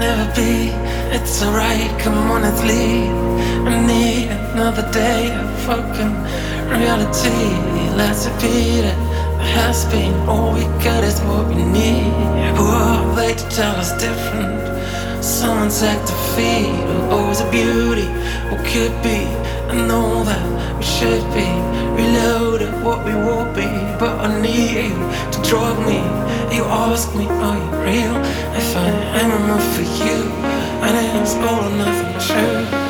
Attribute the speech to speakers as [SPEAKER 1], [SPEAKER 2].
[SPEAKER 1] never be. It's alright, come on, let's leave. I need another day of fucking reality. Let's repeat it. There has been all we got is what we need. Who are they to tell us different? Someone's act to feed. Always a beauty, or could be. I know that we should be reloaded what we will be, but I need you to drug me. You ask me, are you real? If I am enough for you, and it's all or nothing true.